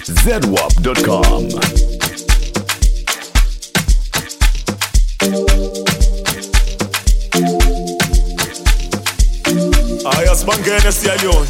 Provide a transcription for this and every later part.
ZWAP.com. Aya sibangene siyayona.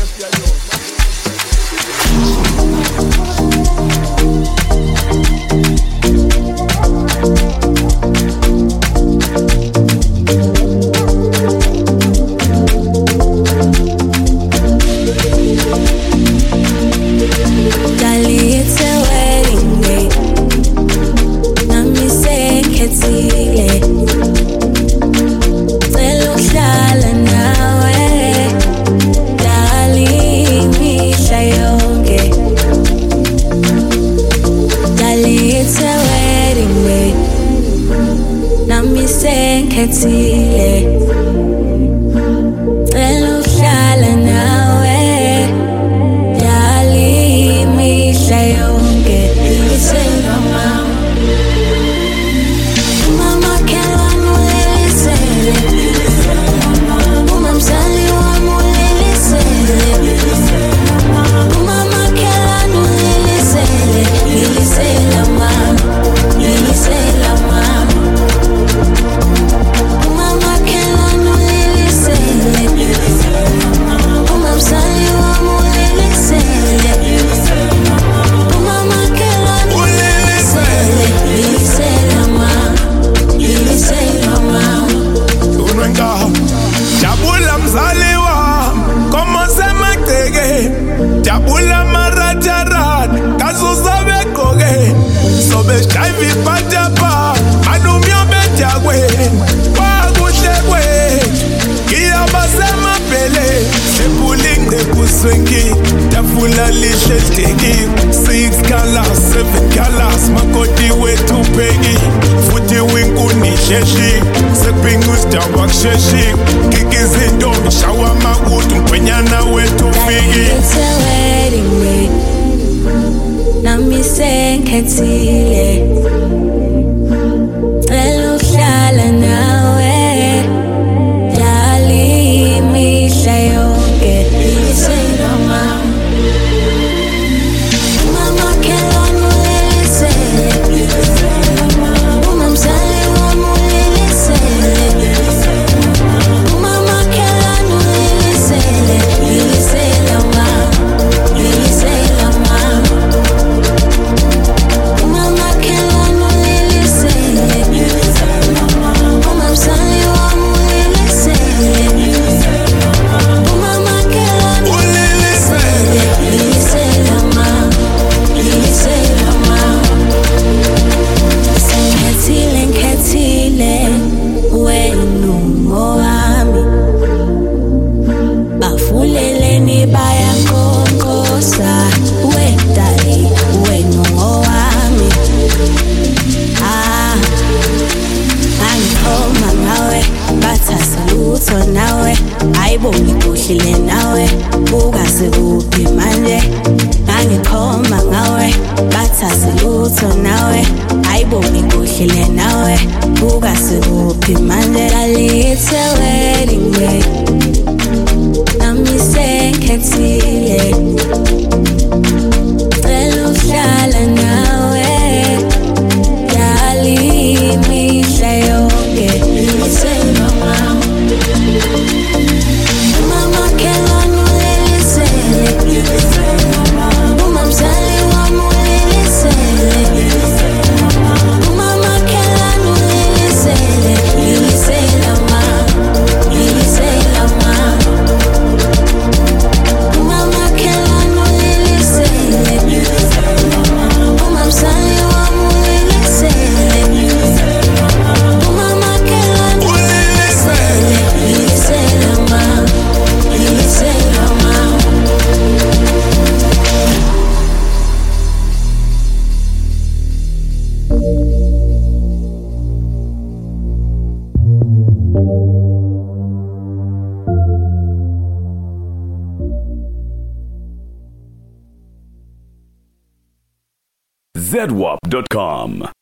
Tafula lishe tiki 6 colors, 7 colors makoti wetu pegi futhi winkuni sheshi sepingu staba sheshi kikizindo mishawa makutu mpenyana wetu figi It's a wedding ring Nami senkethile Eluhlala nawe Yali mihla yonke Iselama nawe ayiboni kuhlile nawe bukaze kuphi manje ngangikhoma ngawe bathase lutho nawe ayiboni kuhlile nawe bukaze kuphi manje lalithe wedding day nami senkethile eluhlala nawe yali mihla yonke iselama Mama kelanu lelisele Uma mzali wamu lelisele Mama kelanu lelisele Liliselama Liliselama Mama kelanu lelisele Uma mzali wamu lelisele Mama kelanu lelisele Liliselama ZWAP.com.